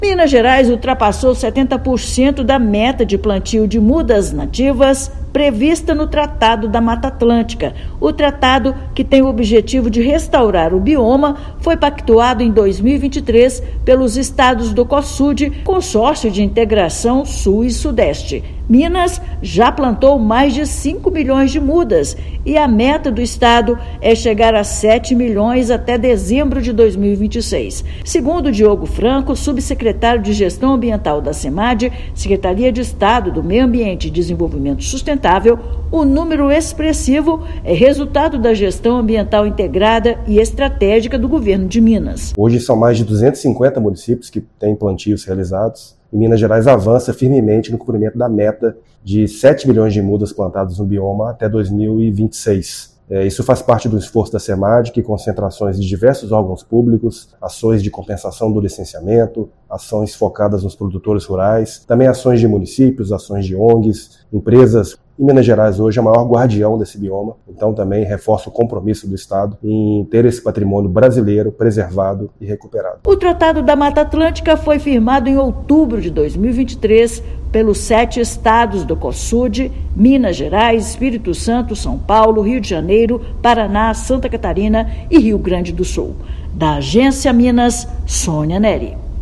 Minas Gerais ultrapassou 70% da meta de plantio de mudas nativas prevista no Tratado da Mata Atlântica. O tratado, que tem o objetivo de restaurar o bioma, foi pactuado em 2023 pelos estados do COSUD, Consórcio de Integração Sul e Sudeste. Minas já plantou mais de 5 milhões de mudas e a meta do estado é chegar a 7 milhões até dezembro de 2026. Segundo Diogo Franco, subsecretário de Gestão Ambiental da SEMAD, Secretaria de Estado do Meio Ambiente e Desenvolvimento Sustentável, o número expressivo é resultado da gestão ambiental integrada e estratégica do governo de Minas. Hoje são mais de 250 municípios que têm plantios realizados e Minas Gerais avança firmemente no cumprimento da meta de 7 milhões de mudas plantadas no bioma até 2026. Isso faz parte do esforço da SEMAD, que concentra ações de diversos órgãos públicos, ações de compensação do licenciamento, ações focadas nos produtores rurais, também ações de municípios, ações de ONGs, empresas. E Minas Gerais hoje é o maior guardião desse bioma, então também reforça o compromisso do Estado em ter esse patrimônio brasileiro preservado e recuperado. O Tratado da Mata Atlântica foi firmado em outubro de 2023 pelos 7 estados do COSUD, Minas Gerais, Espírito Santo, São Paulo, Rio de Janeiro, Paraná, Santa Catarina e Rio Grande do Sul. Da Agência Minas, Sônia Neri.